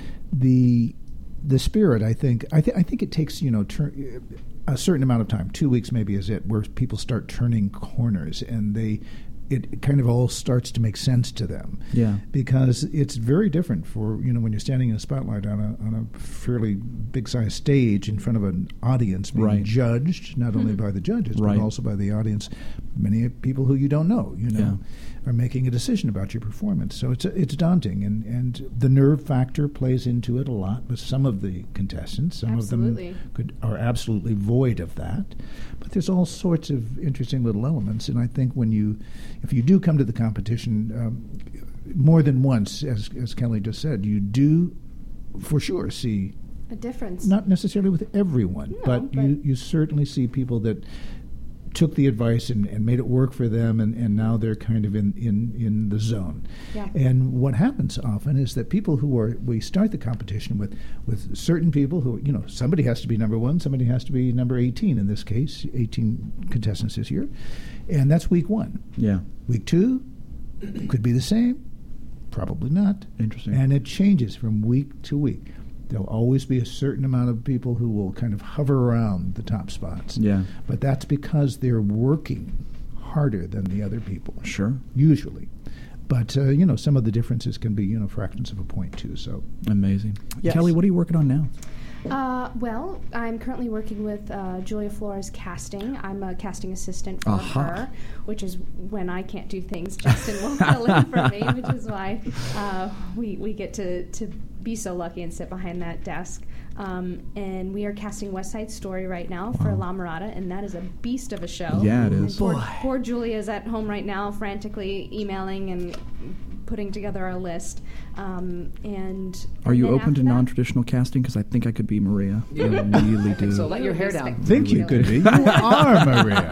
the the spirit. I think. I, th- I think it takes you know tur- a certain amount of time. Two weeks maybe is it, where people start turning corners and they. It kind of all starts to make sense to them. Yeah. Because it's very different for, you know, when you're standing in a spotlight on a on a fairly big-sized stage in front of an audience being Right. judged, not only by the judges, Right. but also by the audience. Many people who you don't know, you know, Yeah. are making a decision about your performance. So it's it's daunting, and, and the nerve factor plays into it a lot with some of the contestants. Some Absolutely. of them could are absolutely void of that. But there's all sorts of interesting little elements, and I think when you, if you do come to the competition um, more than once, as as Kelly just said, you do for sure see, A difference. not necessarily with everyone, No, but, but- you, you certainly see people that took the advice and, and made it work for them, and, and now they're kind of in, in, in the zone. Yeah. And what happens often is that people who are, we start the competition with, with certain people who, you know, somebody has to be number one, somebody has to be number eighteen in this case, eighteen contestants this year, and that's week one. Yeah. Week two could be the same, probably not. Interesting. And it changes from week to week. There'll always be a certain amount of people who will kind of hover around the top spots. Yeah. But that's because they're working harder than the other people. Sure. Usually. But, uh, you know, some of the differences can be, you know, fractions of a point, too. So, Amazing. Yes. Kelly, what are you working on now? Uh, well, I'm currently working with uh, Julia Flores Casting. I'm a casting assistant for Aha. her, which is when I can't do things, Justin will fill in for me, which is why uh, we, we get to, to be so lucky and sit behind that desk. Um, and we are casting West Side Story right now for La Mirada, and that is a beast of a show. Yeah, it And is. Poor, Boy. poor Julia is at home right now, frantically emailing and putting together our list. Um, and Are you and then open to after that- non-traditional casting? Because I think I could be Maria. I really do. So let your hair down. think you could be. You are Maria.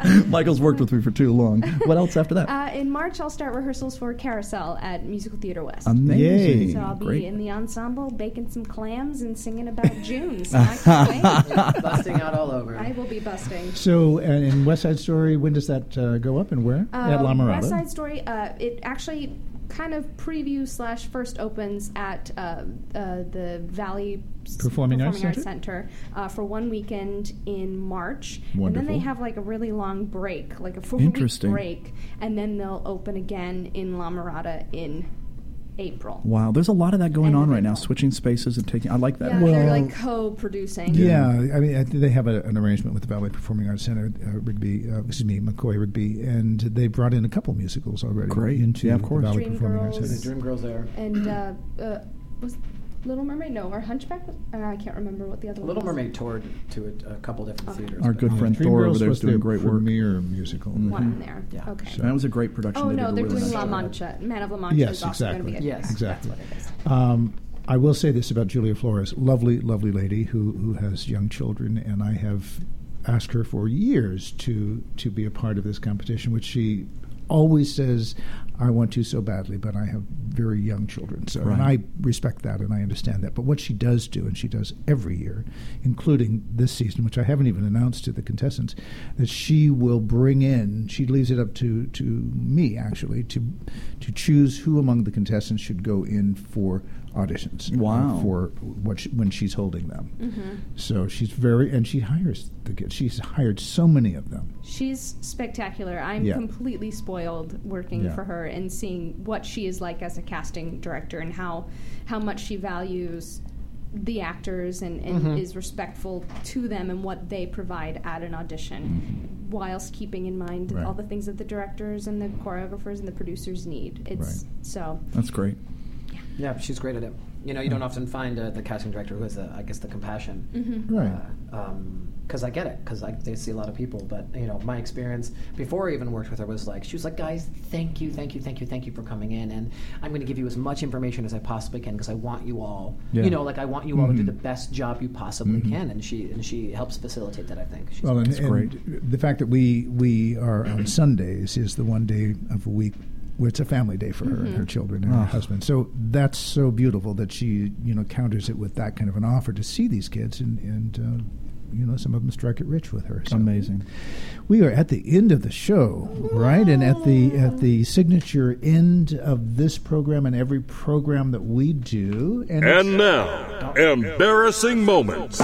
Michael's worked with me for too long. What else after that? Uh, in March, I'll start rehearsals for Carousel at Musical Theater West. Amazing. Yay. So I'll be Great. in the ensemble, baking some clams and singing about June. So I can't wait. Busting out all over. I will be busting. So, uh, in West Side Story, when does that uh, go up and where? At La Um, Mirada. West Side Story, uh, it actually kind of preview slash first opens at uh, uh, the Valley S- Performing Arts Arts Center? Center uh, for one weekend in March. And Wonderful. then they have like a really long break, like a four-week Interesting. break. And then they'll open again in La Mirada in April. Wow, there's a lot of that going End on of right now, April. switching spaces and taking. I like that. Yeah, Well- they're like co-producing. Yeah, I mean, I think they have a, an arrangement with the Valley Performing Arts Center, uh, Rigby, uh, excuse me, McCoy Rigby, and they brought in a couple musicals already. Great. into Yeah, of course. the Valley Dream Performing Arts Girls. Center. The Dream Girls there. And uh, uh, was Little Mermaid? No, or Hunchback? Uh, I can't remember what the other Little one was. Mermaid toured to a, a couple different Okay. theaters. Our but- good friend Dream Thor Girls over there is was doing their great work. premier musical. One in there. Yeah. Okay. That was a great production. Oh They no, did a they're really doing nice La job. Mancha. Man of La Mancha Yes, is also going to exactly. be a Yes, exactly. That's what it is. Um, I will say this about Julia Flores, lovely, lovely lady who, who has young children, and I have asked her for years to to be a part of this competition, which she always says, I want to so badly, but I have very young children. So, and I Right. respect that and I understand that. But what she does do, and she does every year, including this season, which I haven't even announced to the contestants, that she will bring in, she leaves it up to, to me, actually, to to choose who among the contestants should go in for auditions. uh, Wow. for what she, when she's holding them. Mm-hmm. So she's very, and she hires the kids. She's hired so many of them. She's spectacular. I'm Yeah. completely spoiled working Yeah. for her and seeing what she is like as a casting director and how how much she values the actors and, and Mhm. is respectful to them and what they provide at an audition, whilst keeping in mind Right. all the things that the directors and the choreographers and the producers need. It's Right. so That's great. Yeah, she's great at it. You know, you don't often find uh, the casting director who has, the, I guess, the compassion. mhm. Right. Because I get it, because I they see a lot of people. But, you know, my experience before I even worked with her was like, she was like, guys, thank you, thank you, thank you, thank you for coming in. And I'm going to give you as much information as I possibly can because I want you all, Yeah. you know, like I want you all to do Mhm. the best job you possibly Mhm. can. And she and she helps facilitate that, I think. She's Well, and, That's and great. the fact that we we are on Sundays is the one day of a week where it's a family day for her and her children and Oh. her husband. So that's so beautiful that she you know counters it with that kind of an offer to see these kids and and uh, you know some of them strike it rich with her. So Amazing. we are at the end of the show, right? And at the at the signature end of this program and every program that we do. And, it's- And now, embarrassing moments.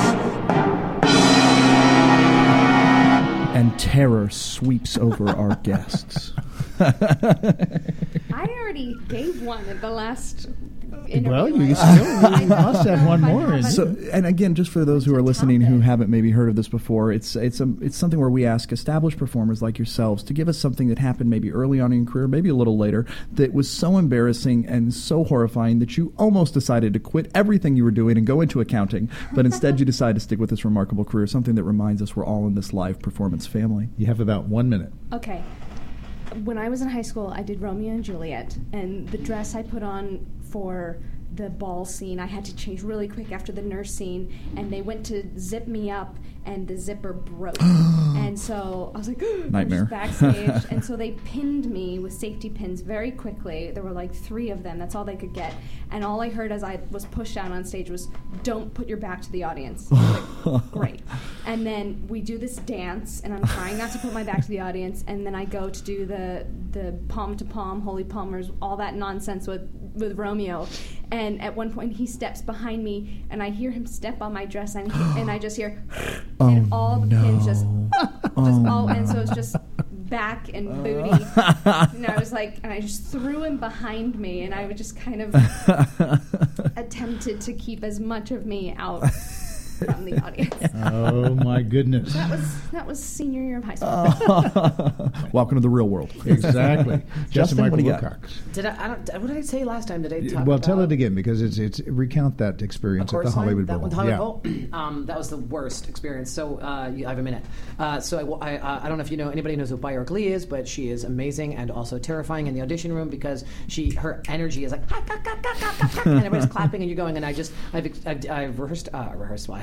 And terror sweeps over our guests. I already gave one at the last interview. well, you I- still I you don't must have know one if I more. have And a- So, and again, just for those who are To top listening who it. haven't maybe heard of this before, it's it's a it's something where we ask established performers like yourselves to give us something that happened maybe early on in your career, maybe a little later, that was so embarrassing and so horrifying that you almost decided to quit everything you were doing and go into accounting, but instead you decided to stick with this remarkable career, something that reminds us we're all in this live performance family. you have about one minute. Okay. When I was in high school, I did Romeo and Juliet, and the dress I put on for the ball scene, I had to change really quick after the nurse scene, and they went to zip me up, and the zipper broke. And so I was like, I was Nightmare. backstage, and so they pinned me with safety pins very quickly. There were like three of them. That's all they could get. And all I heard as I was pushed down on stage was, "Don't put your back to the audience." I was like, great. And then we do this dance, and I'm trying not to put my back to the audience, and then I go to do the the palm to palm, holy palmers, all that nonsense with with Romeo. And at one point, he steps behind me, and I hear him step on my dress, and and I just hear, and Oh, all the no. pins just, just Oh, all, and no. so it's just back and booty. And I was like, and I just threw him behind me, and I would just kind of attempted to keep as much of me out from the audience. Oh my goodness! That was that was senior year of high school. Welcome to the real world. Exactly. Justin, Justin what Michael do you got? Wilcox. Did I, I don't, what did I say last time? Did I talk Well, about, tell it again because it's it's recount that experience Of at the course, Hollywood that Bowl. one, the Hollywood yeah. Bowl. Um, that was the worst experience. So uh, you, I have a minute. Uh, so I, I, I don't know if you know anybody knows who Biorik Lee is, but she is amazing and also terrifying in the audition room because she her energy is like and everybody's clapping and you're going. And I just I've I've, I've rehearsed uh, rehearsed. Well, I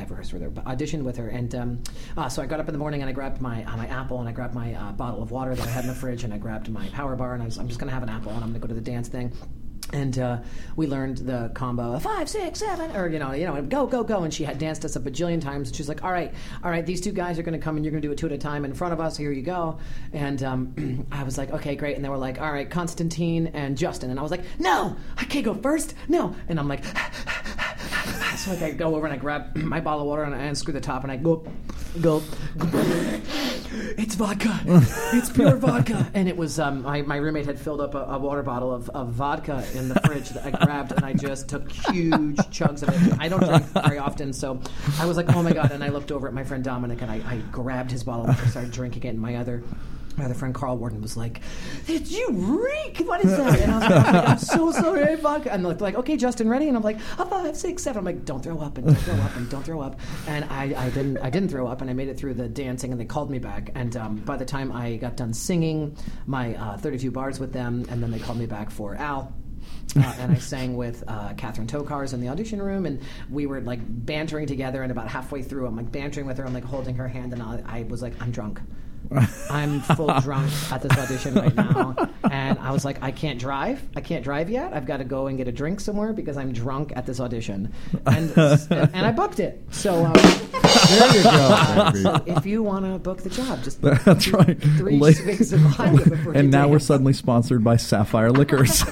have rehearsed with her, but auditioned with her. And um, uh, so I got up in the morning and I grabbed my uh, my apple and I grabbed my uh, bottle of water that I had in the fridge and I grabbed my power bar and I was, I'm just going to have an apple and I'm going to go to the dance thing. And uh, we learned the combo of five, six, seven, or, you know, you know, go, go, go. And she had danced us a bajillion times. And she's like, all right, all right, these two guys are going to come and you're going to do it two at a time in front of us. Here you go. And um, I was like, okay, great. And they were like, all right, Constantine and Justin. And I was like, no, I can't go first. No. And I'm like, so like I go over and I grab my bottle of water and I unscrew the top and I go, go, it's vodka. It's pure vodka. And it was, um, my, my roommate had filled up a, a water bottle of, of vodka in the fridge that I grabbed and I just took huge chugs of it. I don't drink very often, so I was like, oh my God. And I looked over at my friend Dominic and I, I grabbed his bottle and I started drinking it. And my other my other friend Carl Warden was like, did you reek? What is that? And I was like, I'm, like, I'm so sorry, I vodka. And they're like, okay, Justin, ready? And I'm like, a five, six, seven. I'm like, don't throw up and don't throw up and don't throw up. And I, I didn't I didn't throw up and I made it through the dancing and they called me back. And um, by the time I got done singing my uh, thirty-two bars with them, and then they called me back for Al. Uh, and I sang with uh, Catherine Tokars in the audition room, and we were like bantering together. And about halfway through, I'm like bantering with her. I'm like holding her hand, and I, I was like, I'm drunk. I'm full drunk at this audition right now. And I was like, I can't drive. I can't drive yet. I've got to go and get a drink somewhere because I'm drunk at this audition. And and I booked it. So um, there you go. Uh, so if you want to book the job, just that's do right. Three La- swigs of vodka before and you now dance. we're suddenly sponsored by Sapphire Liquors.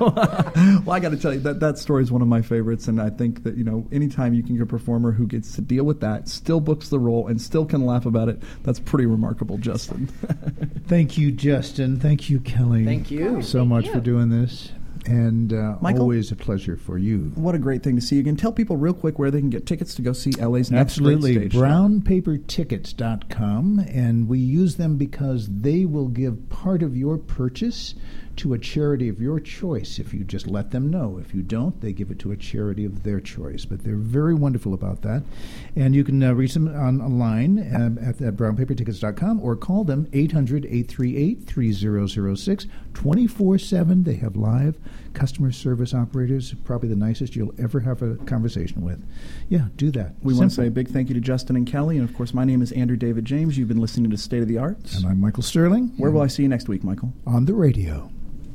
Well, I got to tell you that that story is one of my favorites, and I think that, you know, anytime you can get a performer who gets to deal with that, still books the role, and still can laugh about it, that's pretty remarkable, Justin. Thank you, Justin. Thank you, Kelly. Thank you. so Thank much you. for doing this. And uh, Michael? always a pleasure for you. What a great thing to see you again. Tell people real quick where they can get tickets to go see L A's next Absolutely. great stage show. brown paper tickets dot com. And we use them because they will give part of your purchase to a charity of your choice if you just let them know. If you don't, they give it to a charity of their choice. But they're very wonderful about that. And you can uh, reach them on, online um, at, at brown paper tickets dot com or call them eight hundred, eight three eight, three zero zero six twenty-four seven. They have live customer service operators, probably the nicest you'll ever have a conversation with. Yeah, do that. We want to Simple. say a big thank you to Justin and Kelly. And, of course, my name is Andrew David James. You've been listening to State of the Arts. And I'm Michael Sterling. Where will I see you next week, Michael? On the radio.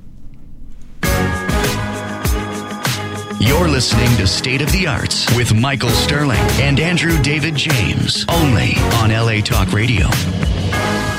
You're listening to State of the Arts with Michael Sterling and Andrew David James, only on L A Talk Radio.